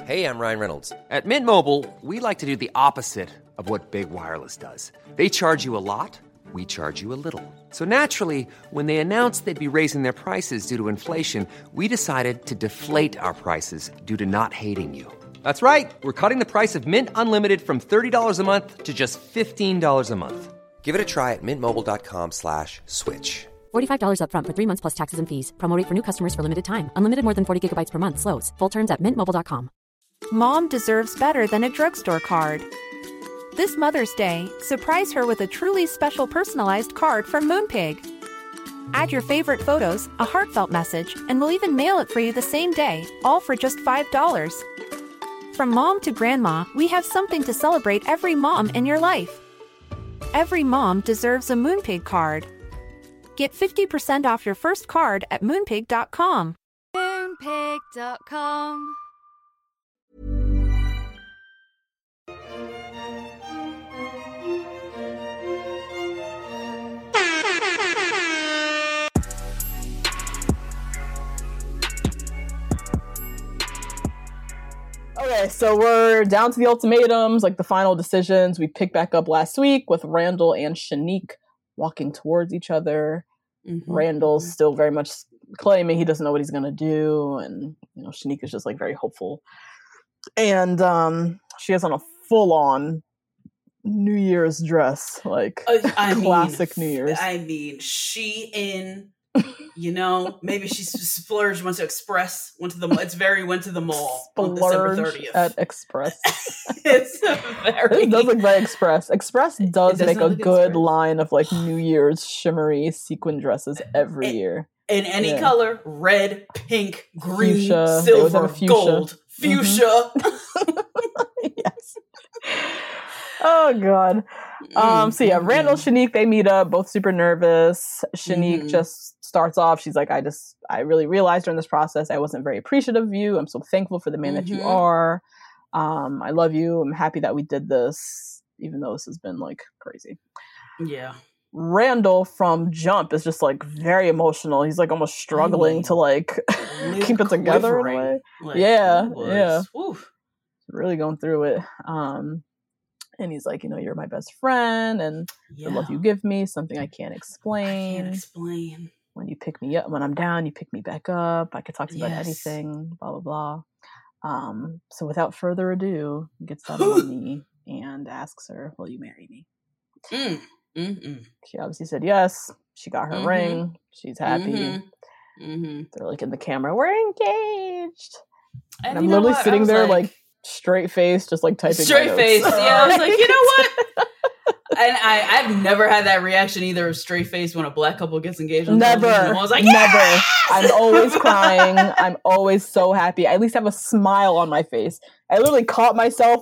Hey, I'm Ryan Reynolds. At Mint Mobile, we like to do the opposite of what Big Wireless does. They charge you a lot, we charge you a little. So naturally, when they announced they'd be raising their prices due to inflation, we decided to deflate our prices due to not hating you. That's right. We're cutting the price of Mint Unlimited from $30 a month to just $15 a month. Give it a try at mintmobile.com/switch. $45 up front for 3 months plus taxes and fees. Promo rate for new customers for limited time. Unlimited more than 40 gigabytes per month. Slows full terms at mintmobile.com. Mom deserves better than a drugstore card. This Mother's Day, surprise her with a truly special personalized card from Moonpig. Add your favorite photos, a heartfelt message, and we'll even mail it for you the same day, all for just $5. From mom to grandma, we have something to celebrate every mom in your life. Every mom deserves a Moonpig card. Get 50% off your first card at moonpig.com. Moonpig.com. Okay, so we're down to the ultimatums, like the final decisions. We picked back up last week with Randall and Shanique walking towards each other. Randall's still very much claiming he doesn't know what he's gonna do, and Shanique is just like very hopeful. And she has on a full-on New Year's dress, like classic New Year's. I mean, she in. Maybe she splurged, went to Express, went to the mall on December 30th. At Express. It does look very Express. Express does make a good line of like New Year's shimmery sequin dresses every year. In any color, red, pink, green, fuchsia, silver, gold, fuchsia. Yes. Oh God. So yeah, Randall, Shanique, they meet up, both super nervous. Shanique just starts off, she's like, I really realized during this process I wasn't very appreciative of you. I'm so thankful for the man that you are. I love you. I'm happy that we did this, even though this has been like crazy. Yeah. Randall from jump is just like very emotional. He's like almost struggling to like keep it together in a way. Like, yeah. Oof. Really going through it. And he's like, you're my best friend, and the love you give me, something I can't explain. When you pick me up, when I'm down, you pick me back up. I could talk to you about anything, blah, blah, blah. So without further ado, he gets down on one knee and asks her, will you marry me? She obviously said yes. She got her ring. She's happy. They're like in the camera, we're engaged. And I'm literally sitting there like straight face, just like typing straight face. Yeah, I was like, you know what? And I've never had that reaction either of straight face when a black couple gets engaged. Never. I was like, never. I'm always crying. I'm always so happy. I at least have a smile on my face. I literally caught myself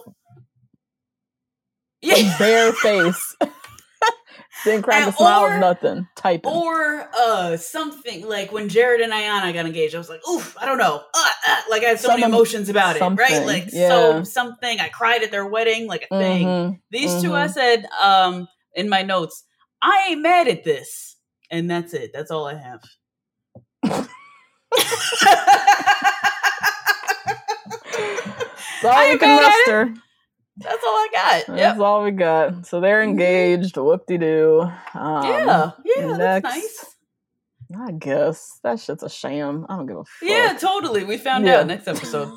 bare face. Didn't crack a smile of nothing. Typing. Or something like when Jared and Ayanna got engaged, I was like, oof, I don't know. Like I had so many emotions about it, right? Like something. I cried at their wedding, like a thing. These two, I said in my notes, I ain't mad at this. And that's it. That's all I have. That's all we can muster. That's all I got. That's all we got. So they're engaged. Whoop-de-doo. Yeah, next, that's nice. I guess. That shit's a sham. I don't give a fuck. Yeah, totally. We found out next episode.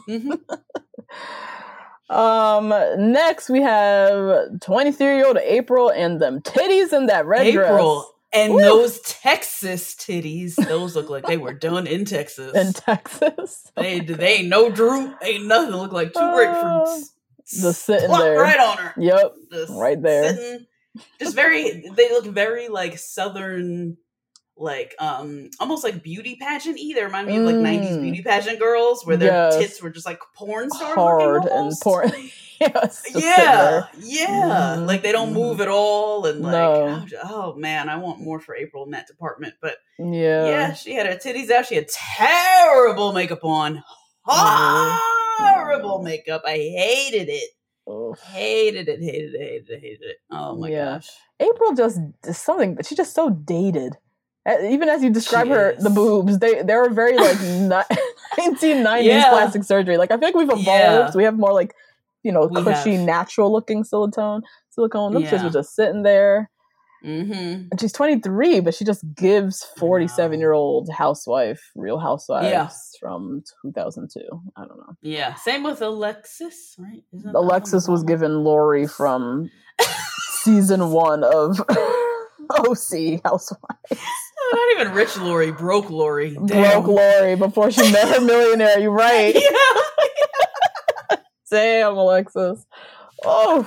Next we have 23-year-old April and them titties in that red dress. And those Texas titties, those look like they were done in Texas. In Texas. They ain't no droop, ain't nothing. Look like two grapefruits. Just sitting there. Right on her. Yep. Just right there. Sitting, just they look very like Southern, like almost like beauty pageant either. Remind me of like 90s beauty pageant girls where their tits were just like porn star hard looking and porn. Yeah. Like they don't move at all, and like oh man, I want more for April in that department. But yeah, she had her titties out. She had terrible makeup on. Horrible makeup. I hated it. Hated it. Oh my gosh. April just is something, but she's just so dated. Even as you describe the boobs, they're very like not. 1990s plastic surgery. Like, I feel like we've evolved. We have more like, cushy, natural looking silicone. Them shits was just sitting there. And she's 23, but she just gives 47-year-old Real Housewives from 2002. I don't know. Yeah. Same with Alexis, right? Alexis was given Lori from season 1 of OC Housewives. Not even rich Lori, broke Lori. Broke Lori before she met her millionaire. You're right. Yeah. Damn, Alexis. Oh.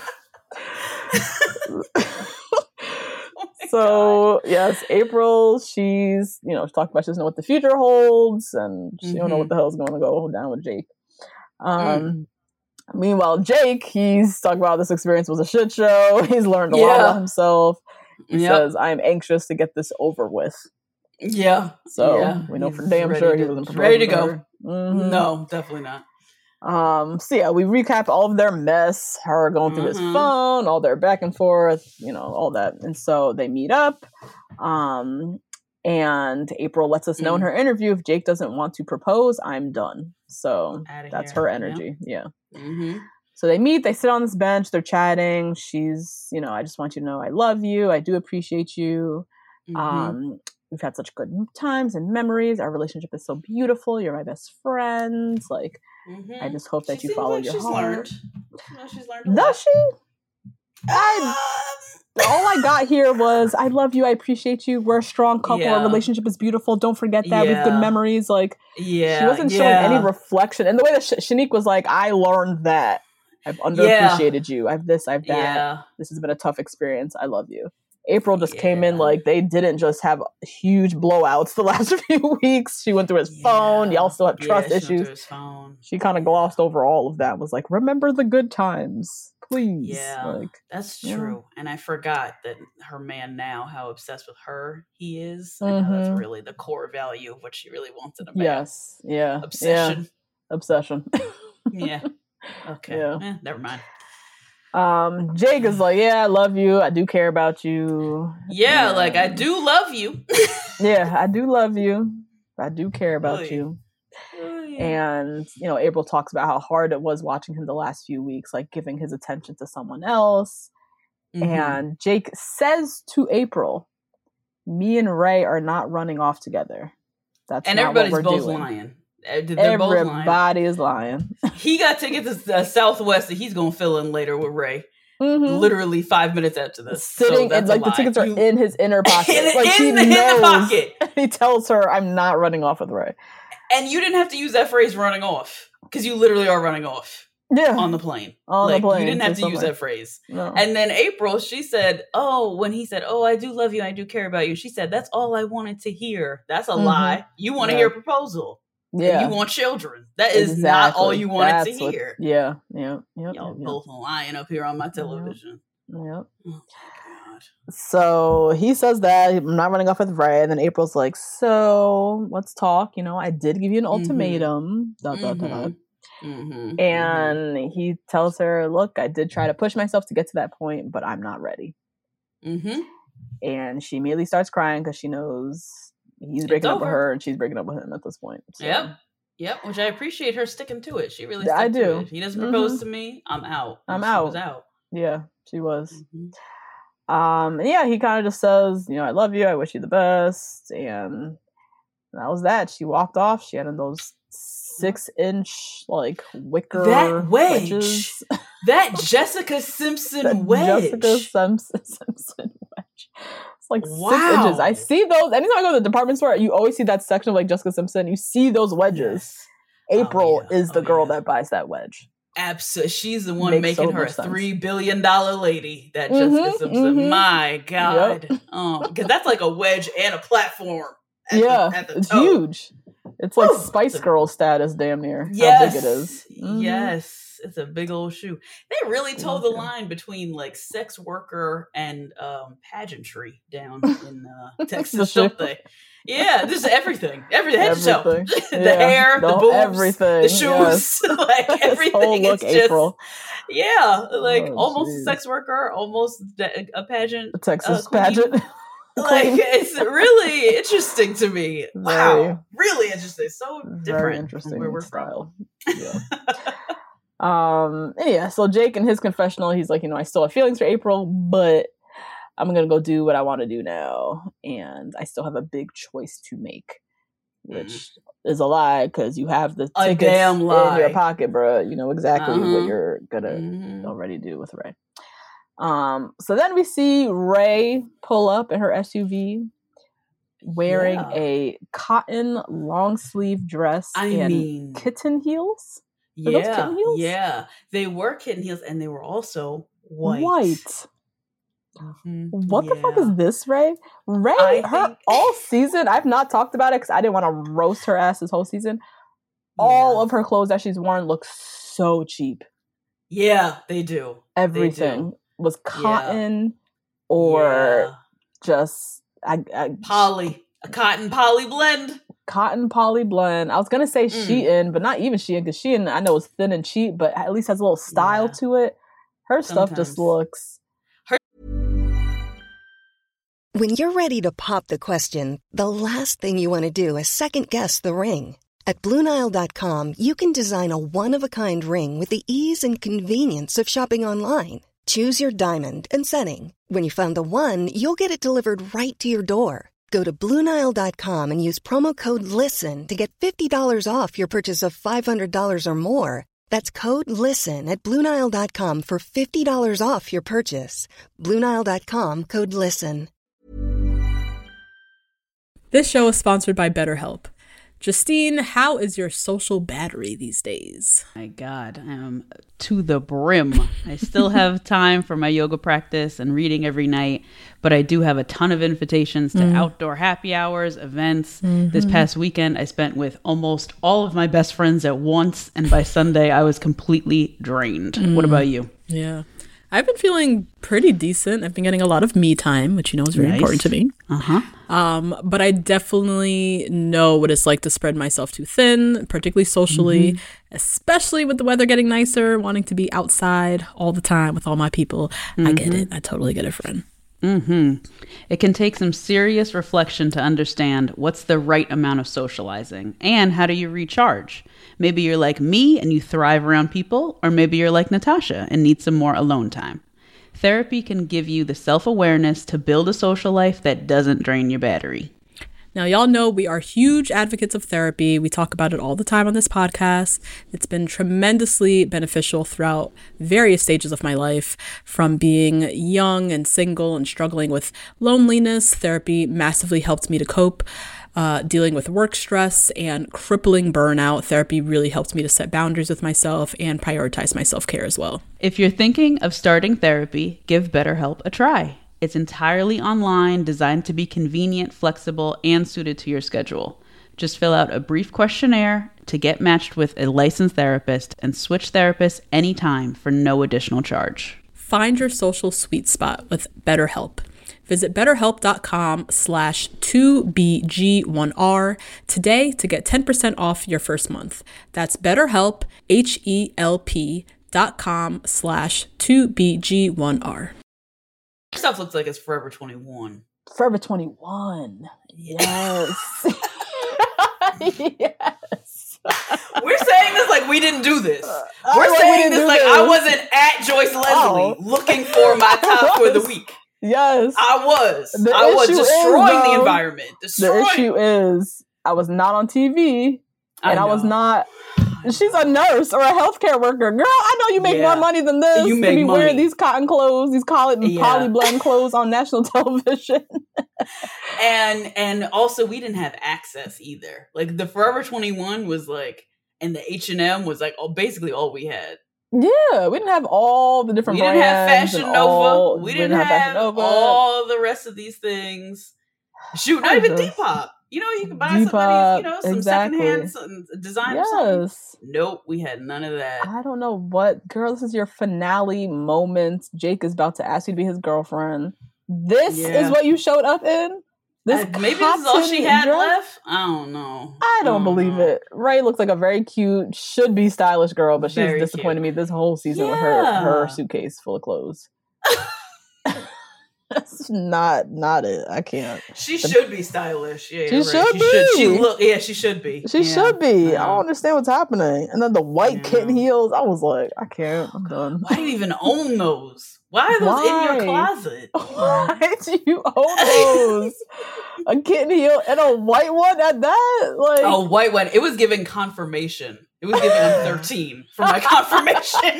So yes, April, she's she talked about she doesn't know what the future holds, and she don't know what the hell's going to go down with Jake. Meanwhile, Jake, he's talking about this experience was a shit show. He's learned a lot about himself. He says, "I'm anxious to get this over with." Yeah. So we know for damn sure he wasn't ready to go. No, definitely not. So we recap all of their mess, her going through his phone, all their back and forth, all that. And so they meet up. And April lets us know in her interview, if Jake doesn't want to propose, I'm done. So that's her energy. Yeah. So they meet, they sit on this bench, they're chatting. She's, I just want you to know I love you. I do appreciate you. We've had such good times and memories. Our relationship is so beautiful. You're my best friend. Like, I just hope that you follow your heart. She's learned. Does she? All I got here was, I love you. I appreciate you. We're a strong couple. Our relationship is beautiful. Don't forget that. We have good memories. Like, she wasn't showing any reflection. And the way that Shanique was like, I learned that. I've underappreciated you. I have this. I have that. This has been a tough experience. I love you. April just came in like they didn't just have huge blowouts the last few weeks. She went through his phone. Y'all still have trust issues. She kind of glossed over all of that. Was like, remember the good times, please. Yeah, that's true. And I forgot that her man now, how obsessed with her he is. I know that's really the core value of what she really wants in a man. Yes. Yeah. Obsession. Yeah. Okay. Yeah. Never mind. Jake is like, I love you. I do care about you. Yeah, like I do love you. Yeah, I do love you. I do care about you. And, April talks about how hard it was watching him the last few weeks, like giving his attention to someone else. And Jake says to April, me and Ray are not running off together. That's and not everybody's what we're both doing. lying. Everybody is lying. He got tickets to Southwest that he's going to fill in later with Ray. Literally 5 minutes after this. Sitting and like the tickets are in his inner pocket. in the pocket. He tells her, I'm not running off with Ray. And you didn't have to use that phrase running off. Because you literally are running off. Yeah. On the plane. The plane. You didn't have to use that phrase. No. And then April, she said, when he said, I do love you, I do care about you. She said, that's all I wanted to hear. That's a lie. You want to hear a proposal. Yeah. And you want children. That is not all you wanted to hear. Y'all both lying up here on my television. Yep. Oh my God. So he says that I'm not running off with Ray, and then April's like, so let's talk. I did give you an ultimatum. And he tells her, look, I did try to push myself to get to that point, but I'm not ready. And she immediately starts crying because she knows he's breaking up with her and she's breaking up with him at this point. So. Yep. Which I appreciate her sticking to it. She really stuck to it. He doesn't propose to me, I'm out. She was out. Yeah, she was. He kind of just says, I love you. I wish you the best. And that was that. She walked off. She had those 6-inch like wicker that wedge. Wedges. That Jessica Simpson wedge. Jessica Simpson wedge. Like 6 inches. I see those. Anytime I go to the department store, you always see that section of like Jessica Simpson. You see those wedges. Yes. April is the girl that buys that wedge. Absolutely. She's the one making her a $3 billion lady. That Jessica Simpson. My God. Yep. Because that's like a wedge and a platform. At the it's toe. Huge. It's like Spice Girl status, damn near. Yes. How big it is. Yes. It's a big old shoe. They really told the line between like sex worker and pageantry down in Texas, don't they? Yeah, this is everything. Everything. The hair, the boobs, everything. The shoes, like everything. Whole look, it's just, April. Yeah, like almost a sex worker, almost a pageant. A Texas pageant. Like, it's really interesting to me. Wow. Really interesting. So different. Very interesting from where we're style. From. Yeah. So Jake in his confessional, he's like, I still have feelings for April, but I'm going to go do what I want to do now. And I still have a big choice to make, which is a lie because you have the tickets in your pocket, bro. You know exactly what you're going to already do with Ray. So then we see Ray pull up in her SUV wearing a cotton long sleeve dress and kitten heels. Are those kitten heels? Yeah. They were kitten heels and they were also white. What the fuck is this, Ray? All season, I've not talked about it because I didn't want to roast her ass this whole season. All of her clothes that she's worn look so cheap. Yeah, they do. Everything was cotton or just a cotton poly blend. Cotton poly blend. I was gonna say Shein, but not even Shein, because Shein I know is thin and cheap, but at least has a little style to it. Her stuff just looks. When you're ready to pop the question, the last thing you want to do is second guess the ring. At BlueNile.com, you can design a one-of-a-kind ring with the ease and convenience of shopping online. Choose your diamond and setting. When you find the one, you'll get it delivered right to your door. Go to BlueNile.com and use promo code LISTEN to get $50 off your purchase of $500 or more. That's code LISTEN at BlueNile.com for $50 off your purchase. BlueNile.com, code LISTEN. This show is sponsored by BetterHelp. Justine, how is your social battery these days? My God, I am to the brim. I still have time for my yoga practice and reading every night, but I do have a ton of invitations to outdoor happy hours, events. This past weekend, I spent with almost all of my best friends at once, and by Sunday, I was completely drained. What about you? Yeah. I've been feeling pretty decent. I've been getting a lot of me time, which is very important to me. But I definitely know what it's like to spread myself too thin, particularly socially, especially with the weather getting nicer, wanting to be outside all the time with all my people. I get it. I totally get it, friend. It can take some serious reflection to understand what's the right amount of socializing and how do you recharge. Maybe you're like me and you thrive around people, or maybe you're like Natasha and need some more alone time. Therapy can give you the self-awareness to build a social life that doesn't drain your battery. Now, y'all know we are huge advocates of therapy. We talk about it all the time on this podcast. It's been tremendously beneficial throughout various stages of my life. From being young and single and struggling with loneliness, therapy massively helped me to cope. Dealing with work stress and crippling burnout, therapy really helped me to set boundaries with myself and prioritize my self-care as well. If you're thinking of starting therapy, give BetterHelp a try. It's entirely online, designed to be convenient, flexible, and suited to your schedule. Just fill out a brief questionnaire to get matched with a licensed therapist and switch therapists anytime for no additional charge. Find your social sweet spot with BetterHelp. Visit BetterHelp.com/2BG1R today to get 10% off your first month. That's BetterHelp, HELP.com/2BG1R. Stuff looks like it's Forever 21. Forever 21. Yes. Yes. We're saying this like we didn't do this. We're saying this like I wasn't at Joyce Leslie looking for my top for the week. Yes. I was destroying the environment. The issue is I was not on TV and I was not. She's a nurse or a healthcare worker. Girl, I know you make more money than this. You to make be money. wearing these cotton clothes, these poly blend clothes on national television. and also we didn't have access either. Like the Forever 21 was like, and the H&M was like basically all we had. Yeah, we didn't have all the different brands. We didn't have Fashion Nova. We didn't have all the rest of these things. Shoot, not even Depop. You can buy somebody, some secondhand design or something. Nope, we had none of that. I don't know what. Girl, this is your finale moment. Jake is about to ask you to be his girlfriend. This is what you showed up in? Maybe this is all she had left? I don't know. I don't believe it. Ray looks like a very cute, should be stylish girl, but she's disappointed me this whole season with her suitcase full of clothes. That's not it. I can't. She should be stylish. Yeah, she should be. She should be. She should be. I don't understand what's happening. And then the white kitten heels. I was like, I can't. I'm done. Why do you even own those? Why are those in your closet? Why do you own those? A kitten heel and a white one at that? Like a white one. It was giving confirmation. It was giving I'm 13 for my confirmation.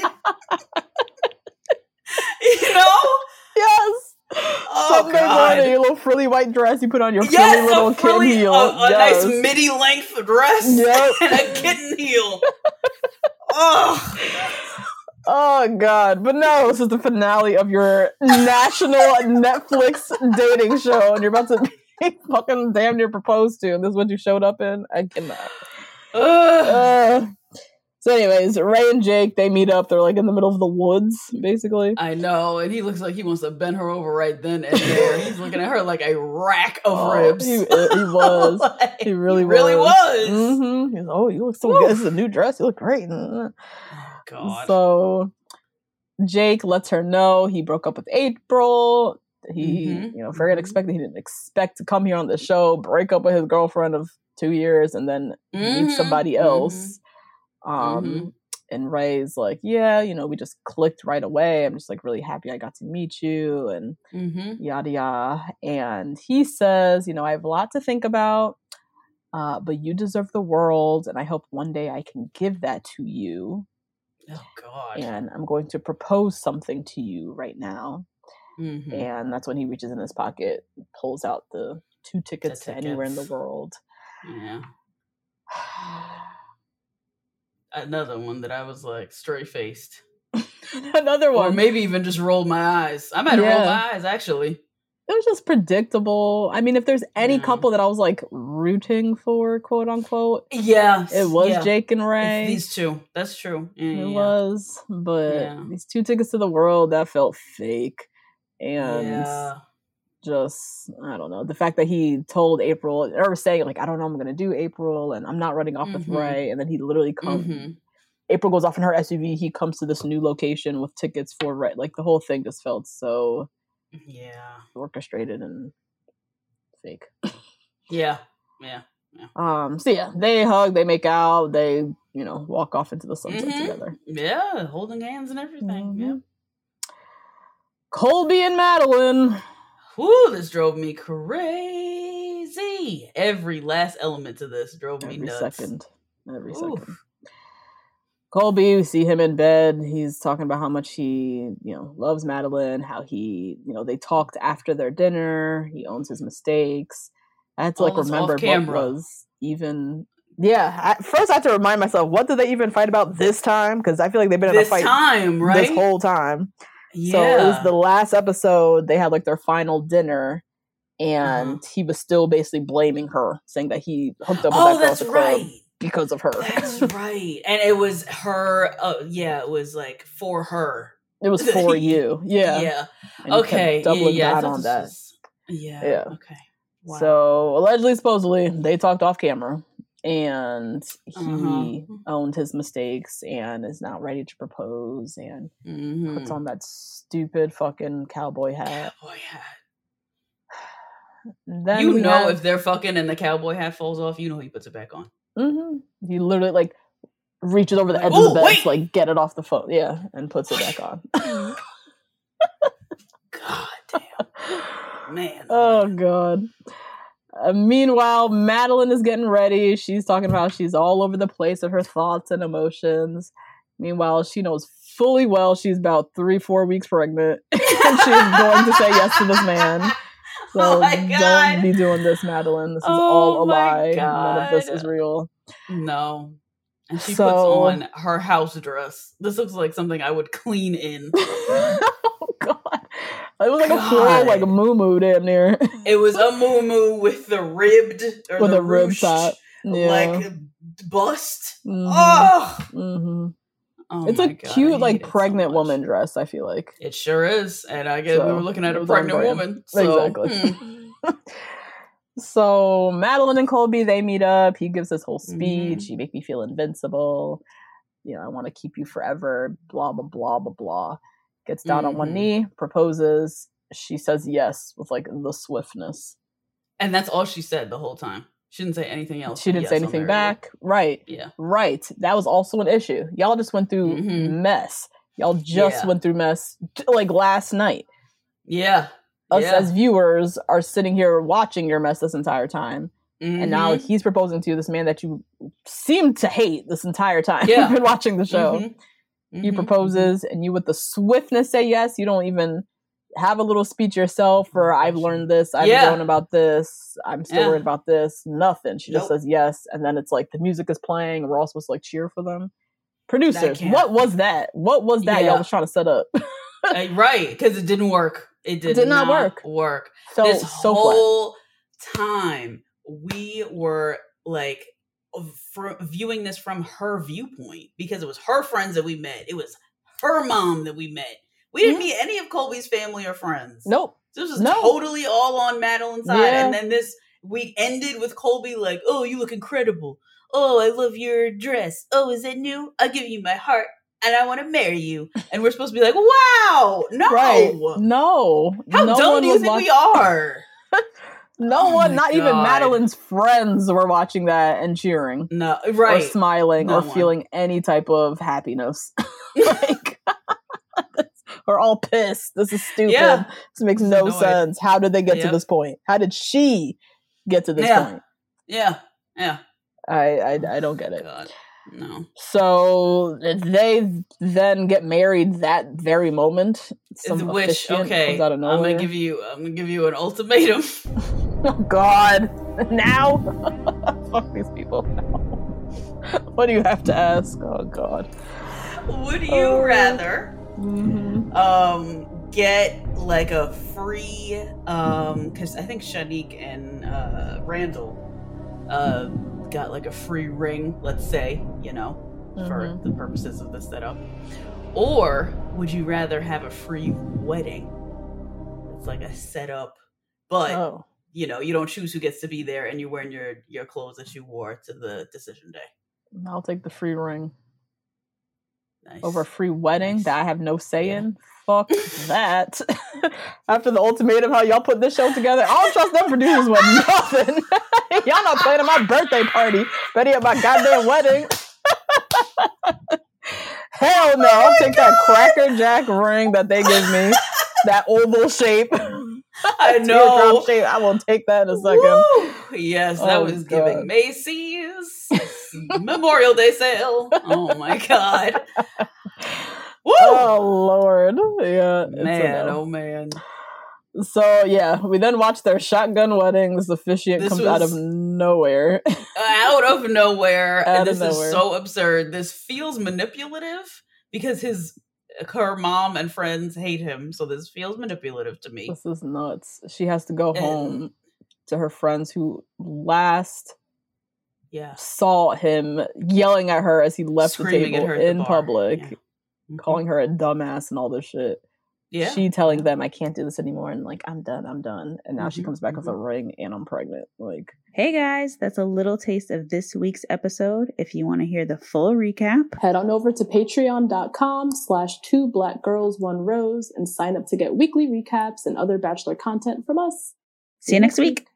You know? Yes. Sunday morning, your little frilly white dress you put on your frilly little kitten heel. A nice midi length dress and a kitten heel. Oh God. But no, this is the finale of your national Netflix dating show and you're about to be fucking damn near proposed to and this is what you showed up in? I cannot. So anyways, Ray and Jake, they meet up. They're like in the middle of the woods, basically. I know. And he looks like he wants to bend her over right then and there. He's looking at her like a rack of ribs. He was. Like, he really was. Mm-hmm. He's, you look so good. This is a new dress. You look great. Oh, God. So Jake lets her know he broke up with April. He, very unexpected. He didn't expect to come here on the show, break up with his girlfriend of 2 years, and then meet somebody else. And Ray's like, yeah, we just clicked right away. I'm just like really happy I got to meet you and yada yada. And he says, I have a lot to think about, but you deserve the world. And I hope one day I can give that to you. Oh God. And I'm going to propose something to you right now. And that's when he reaches in his pocket, pulls out the 2 tickets to anywhere in the world. Yeah. Another one that I was like straight faced. Another one. Or maybe even just rolled my eyes. I might have rolled my eyes actually. It was just predictable. I mean, if there's any couple that I was like rooting for, quote unquote. Yeah. It was Jake and Ray. It's these two. That's true. It was. But these 2 tickets to the world, that felt fake. And just, I don't know. The fact that he told April, or saying like, I don't know, I'm going to do April and I'm not running off with Ray. And then he literally comes, April goes off in her SUV. He comes to this new location with tickets for Ray. Like the whole thing just felt so orchestrated and fake. Yeah. So yeah, they hug, they make out, they, walk off into the sunset together. Yeah, holding hands and everything. Yeah. Colby and Madeline. Ooh, this drove me crazy. Every last element to this drove me nuts. Every second. Colby, we see him in bed. He's talking about how much he, loves Madeline, how he, they talked after their dinner. He owns his mistakes. I had to remember what was even. Yeah, at first I had to remind myself, what did they even fight about this time? Because I feel like they've been in a fight this whole time. Yeah. So it was the last episode, they had their final dinner, and he was still basically blaming her, saying that he hooked up with that girl at the club because of her. That's right. And it was her, it was for her. It was for you. Yeah. Yeah. And okay. Doubling down on that. Yeah. Okay. Wow. So allegedly, supposedly, they talked off camera. And he owned his mistakes and is not ready to propose and puts on that stupid fucking cowboy hat. Then if they're fucking and the cowboy hat falls off, he puts it back on. He literally reaches over the edge of the bed to get it off the phone. Yeah, and puts it back on. God damn. Man. Oh, God. Meanwhile, Madeline is getting ready. She's talking about she's all over the place with her thoughts and emotions. Meanwhile, she knows fully well she's about 3-4 weeks pregnant. And she's going to say yes to this man. So don't be doing this, Madeline. This is all a lie. None of this is real. No. And she puts on her house dress. This looks like something I would clean in. Oh, God. It was a floral, a muumuu damn near. It was a muumuu with the ribbed, or with a rib top. Yeah. Bust. It's a cute, pregnant woman dress, I feel like. It sure is. And I guess we were looking at a pregnant woman. So. Exactly. So Madeline and Colby, they meet up. He gives this whole speech. You make me feel invincible. I want to keep you forever. Blah, blah, blah, blah, blah. Gets down on one knee, proposes. she says yes with like the swiftness. And that's all she said the whole time. She didn't say anything else. She didn't say anything back. Right. Yeah. Right. That was also an issue. Y'all just went through mess. Y'all just went through mess like last night. Yeah. Us as viewers are sitting here watching your mess this entire time. And now he's proposing to you, this man that you seem to hate this entire time. You've been watching the show. He proposes and you with the swiftness say yes. You don't even have a little speech yourself or I've learned this, I've known about this, I'm still worried about this. Nothing. She just says yes. And then it's like the music is playing and we're all supposed to like cheer for them. Producers, what was that? What was that y'all was trying to set up? Right, because it didn't work. It did not work. So, this whole flat. time we were like viewing this from her viewpoint because it was her friends that we met. It was her mom that we met. We didn't meet any of Colby's family or friends. Nope. This was totally all on Madeline's side. And then we ended with Colby like, oh, you look incredible. Oh, I love your dress. Oh, is it new? I'll give you my heart and I want to marry you. And we're supposed to be like, wow, no. Right. No. How dumb do you think we are? No one, not even Madeline's friends were watching that and cheering. No, right. Or smiling or feeling any type of happiness. Like, we're all pissed. This is stupid. Yeah. This makes no sense. How did they get to this point? How did she get to this point? Yeah. I don't get it. God. No. So they then get married that very moment. Which okay, I'm gonna give you an ultimatum. Oh God! Now, fuck these people. What do you have to ask? Oh God! Would you rather get like a free because I think Shanique and Randall got like a free ring, let's say, for the purposes of the setup, or would you rather have a free wedding? It's like a setup, but you don't choose who gets to be there, and you're wearing your clothes that you wore to the decision day. I'll take the free ring. Nice. Over a free wedding that I have no say in. Fuck that. After the ultimatum, how y'all put this show together, I don't trust them producers with nothing. Y'all not playing at my birthday party, ready at my goddamn wedding. Hell no, I'll take that Cracker Jack ring that they give me, that oval shape. I know. Shape. I will take that in a second. Woo! Yes, that was giving Macy's Memorial Day sale. Oh my God. Woo! Oh Lord. Yeah. Man, oh man. So yeah, we then watch their shotgun wedding. This officiant comes out of nowhere. Out of nowhere. And this is so absurd. This feels manipulative because her mom and friends hate him. So this feels manipulative to me. This is nuts. She has to go home to her friends who last saw him yelling at her as he left Screaming the table in public, calling her a dumbass and all this shit. Yeah. She telling them, I can't do this anymore. And like, I'm done. And now she comes back with a ring and I'm pregnant. Like, hey guys, that's a little taste of this week's episode. If you want to hear the full recap, head on over to patreon.com/2blackgirls1rose and sign up to get weekly recaps and other Bachelor content from us. See you next week.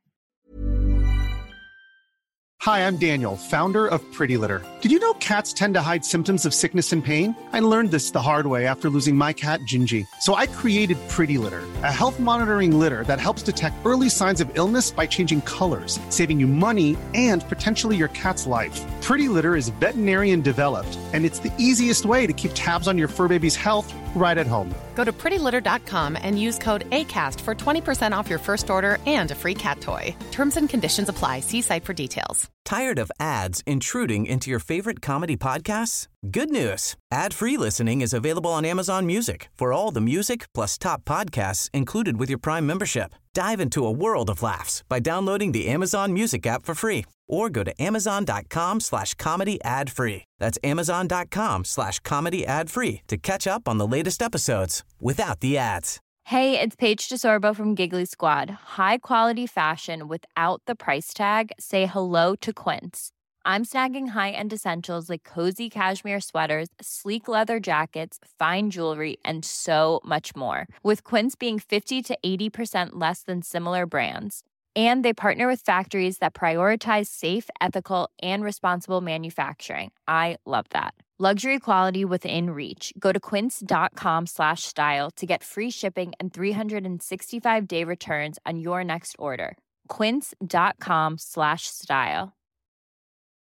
Hi, I'm Daniel, founder of Pretty Litter. Did you know cats tend to hide symptoms of sickness and pain? I learned this the hard way after losing my cat, Gingy. So I created Pretty Litter, a health monitoring litter that helps detect early signs of illness by changing colors, saving you money and potentially your cat's life. Pretty Litter is veterinarian developed, and it's the easiest way to keep tabs on your fur baby's health right at home. Go to prettylitter.com and use code ACAST for 20% off your first order and a free cat toy. Terms and conditions apply. See site for details. Tired of ads intruding into your favorite comedy podcasts? Good news. Ad-free listening is available on Amazon Music for all the music plus top podcasts included with your Prime membership. Dive into a world of laughs by downloading the Amazon Music app for free or go to amazon.com/comedy ad-free. That's amazon.com/comedy ad-free to catch up on the latest episodes without the ads. Hey, it's Paige DeSorbo from Giggly Squad. High quality fashion without the price tag. Say hello to Quince. I'm snagging high-end essentials like cozy cashmere sweaters, sleek leather jackets, fine jewelry, and so much more. With Quince being 50 to 80% less than similar brands. And they partner with factories that prioritize safe, ethical, and responsible manufacturing. I love that. Luxury quality within reach. Go to quince.com/style to get free shipping and 365-day returns on your next order. Quince.com/style.